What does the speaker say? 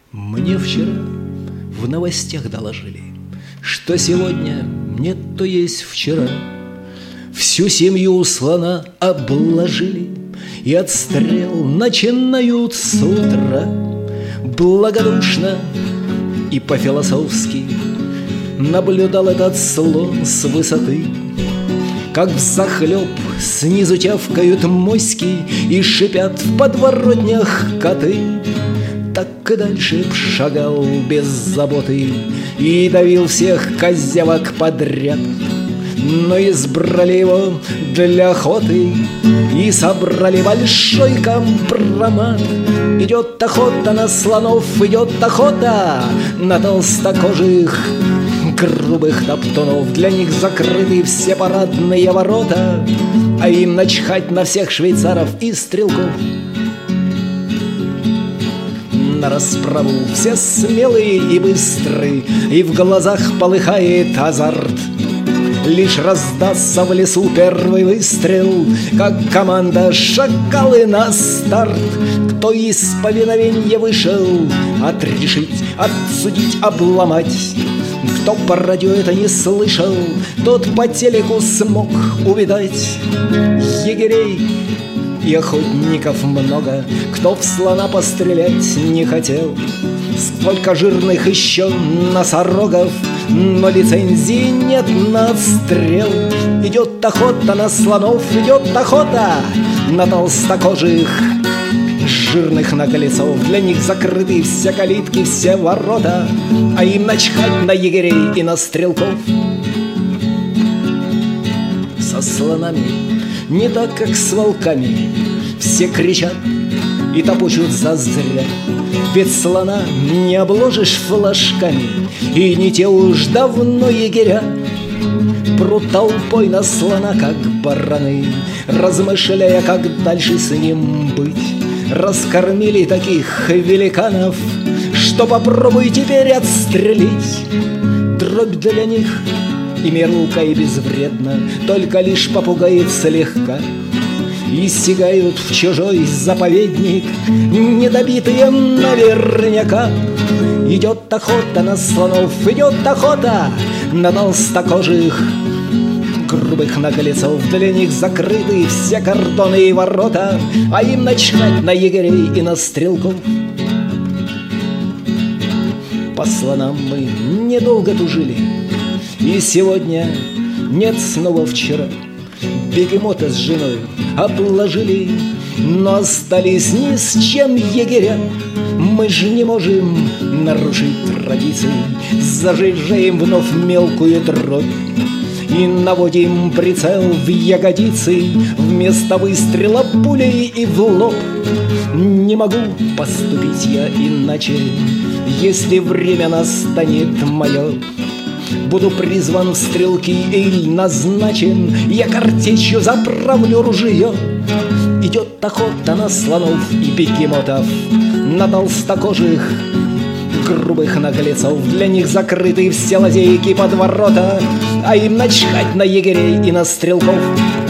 Мне вчера в новостях доложили, что сегодня нет, то есть вчера, всю семью у слона обложили, и отстрел начинают с утра. Благодушно и по-философски наблюдал этот слон с высоты, как взахлеб снизу тявкают моськи и шипят в подворотнях коты. Так и дальше б шагал без заботы и давил всех козявок подряд. Но избрали его для охоты и собрали большой компромат. Идет охота на слонов, идет охота на толстокожих грубых топтунов. Для них закрыты все парадные ворота, а им начхать на всех швейцаров и стрелков. На расправу все смелые и быстрые, и в глазах полыхает азарт. Лишь раздастся в лесу первый выстрел, как команда «Шакалы на старт». Кто из повиновения вышел отрешить, отсудить, обломать, кто по радио это не слышал, тот по телеку смог увидать. Егерей и охотников много, кто в слона пострелять не хотел. Сколько жирных еще носорогов, но лицензии нет на отстрел. Идет охота на слонов, идет охота на толстокожих жирных наглецов. Для них закрыты все калитки, все ворота, а им начхать на егерей и на стрелков. Со слонами не так, как с волками, все кричат и топочут зазря. Ведь слона не обложишь флажками, и не те уж давно егеря прут толпой на слона, как бараны, размышляя, как дальше с ним быть. Раскормили таких великанов, что попробуй теперь отстрелить. Дробь для них и мелко, и безвредно, только лишь попугает слегка. И сигают в чужой заповедник недобитые наверняка. Идет охота на слонов, идет охота на толстокожих грубых наглецов. Для них закрыты все кордоны и ворота, а им начхать на егерей и на стрелков. По слонам мы недолго тужили, и сегодня нет, снова вчера. Бегемота с женой обложили, но остались ни с чем егеря. Мы же не можем нарушить традиции, зажижаем вновь мелкую дробь и наводим прицел в ягодицы вместо выстрела пулей и в лоб. Не могу поступить я иначе, если время настанет мое. Буду призван в стрелки или назначен, я картечью заправлю ружье. Идет охота на слонов и бегемотов, на толстокожих грубых наглецов. Для них закрыты все лазейки под ворота, а им начхать на егерей и на стрелков.